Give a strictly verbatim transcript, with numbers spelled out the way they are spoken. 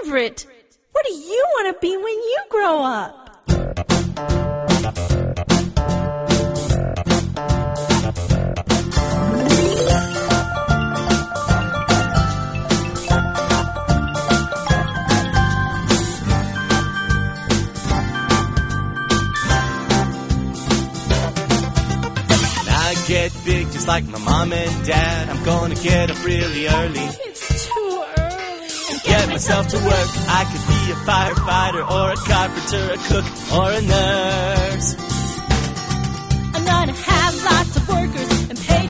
Everett, what do you want to be when you grow up? Get big just like my mom and dad. I'm gonna get up really early. It's too early. And get myself to work. I could be a firefighter or a carpenter, a cook or a nurse. I'm gonna have lots of workers